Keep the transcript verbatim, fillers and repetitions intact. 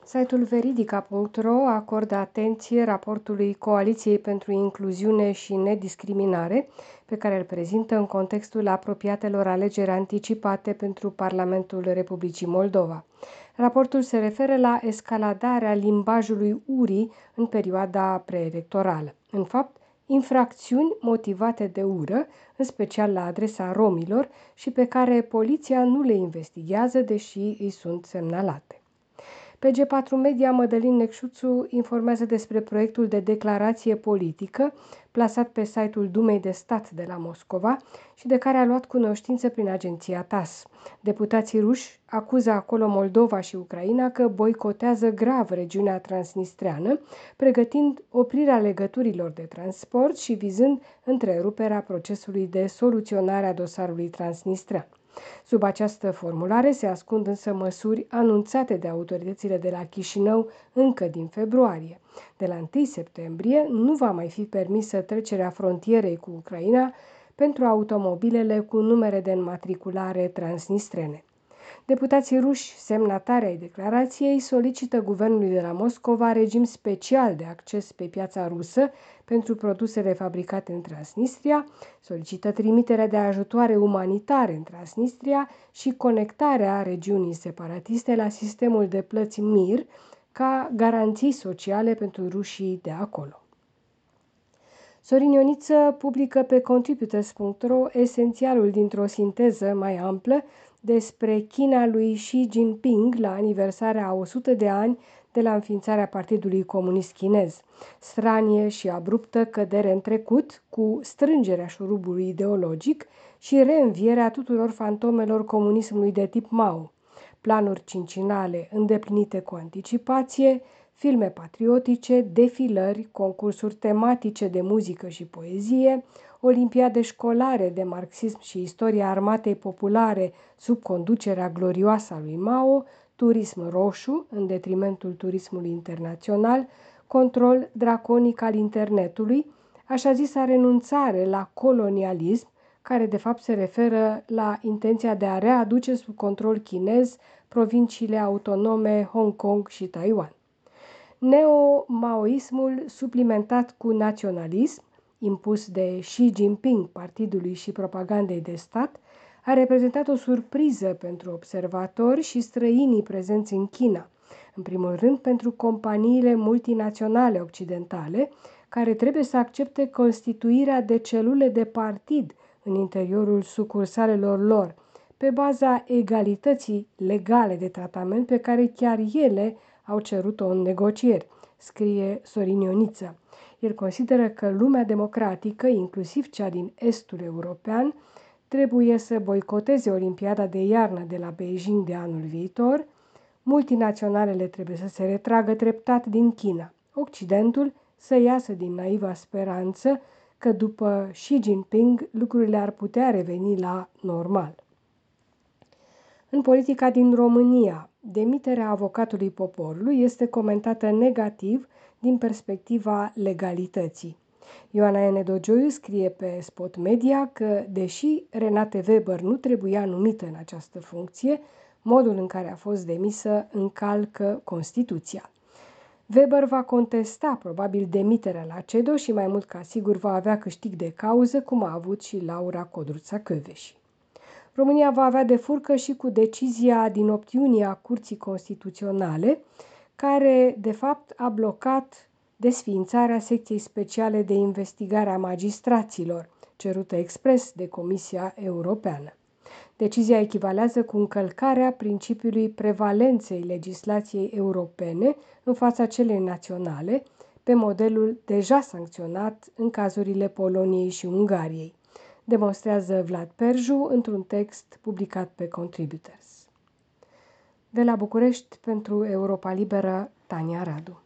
Site-ul veridica punct ro acordă atenție raportului Coaliției pentru Incluziune și Nediscriminare, pe care îl prezintă în contextul apropiatelor alegeri anticipate pentru Parlamentul Republicii Moldova. Raportul se referă la escaladarea limbajului urii în perioada preelectorală. În fapt, infracțiuni motivate de ură, în special la adresa romilor, și pe care poliția nu le investighează, deși îi sunt semnalate. Pe G patru Media, Mădălin Necșuțu informează despre proiectul de declarație politică plasat pe site-ul Dumei de Stat de la Moscova și de care a luat cunoștință prin agenția T A S. Deputații ruși acuză acolo Moldova și Ucraina că boicotează grav regiunea transnistreană, pregătind oprirea legăturilor de transport și vizând întreruperea procesului de soluționare a dosarului transnistrean. Sub această formulare se ascund însă măsuri anunțate de autoritățile de la Chișinău încă din februarie. De la întâi septembrie nu va mai fi permisă trecerea frontierei cu Ucraina pentru automobilele cu numere de înmatriculare transnistrene. Deputații ruși, semnatari ai declarației, solicită guvernului de la Moscova regim special de acces pe piața rusă pentru produsele fabricate în Transnistria, solicită trimiterea de ajutoare umanitare în Transnistria și conectarea regiunii separatiste la sistemul de plăți M I R ca garanții sociale pentru rușii de acolo. Sorin Ioniță publică pe contributors punct ro esențialul dintr-o sinteză mai amplă despre China lui Xi Jinping la aniversarea a o sută de ani de la înființarea Partidului Comunist Chinez. Stranie și abruptă cădere în trecut, cu strângerea șurubului ideologic și reînvierea tuturor fantomelor comunismului de tip Mao. Planuri cincinale îndeplinite cu anticipație, filme patriotice, defilări, concursuri tematice de muzică și poezie, olimpiade școlare de marxism și istoria armatei populare sub conducerea glorioasă a lui Mao, turism roșu în detrimentul turismului internațional, control draconic al internetului, așa zisa renunțare la colonialism, care de fapt se referă la intenția de a readuce sub control chinez provinciile autonome Hong Kong și Taiwan. Neo-maoismul suplimentat cu naționalism, impus de Xi Jinping partidului și propagandei de stat, a reprezentat o surpriză pentru observatori și străinii prezenți în China, în primul rând pentru companiile multinaționale occidentale, care trebuie să accepte constituirea de celule de partid în interiorul sucursalelor lor, pe baza egalității legale de tratament pe care chiar ele au cerut-o în negocieri, scrie Sorin Ioniță. El consideră că lumea democratică, inclusiv cea din estul european, trebuie să boicoteze Olimpiada de iarnă de la Beijing de anul viitor, multinaționalele trebuie să se retragă treptat din China, Occidentul să iasă din naiva speranță că după Xi Jinping lucrurile ar putea reveni la normal. În politica din România, demiterea avocatului poporului este comentată negativ din perspectiva legalității. Ioana N. Dogioiu scrie pe Spot Media că, deși Renate Weber nu trebuia numită în această funcție, modul în care a fost demisă încalcă Constituția. Weber va contesta probabil demiterea la C E D O și mai mult ca sigur va avea câștig de cauză, cum a avut și Laura Codruța-Kövesi. România va avea de furcă și cu decizia din opt iunie a Curții Constituționale, care de fapt a blocat desființarea secției speciale de investigare a magistraților, cerută expres de Comisia Europeană. Decizia echivalează cu încălcarea principiului prevalenței legislației europene în fața celei naționale, pe modelul deja sancționat în cazurile Poloniei și Ungariei, demonstrează Vlad Perju într-un text publicat pe Contributors. De la București, pentru Europa Liberă, Tania Radu.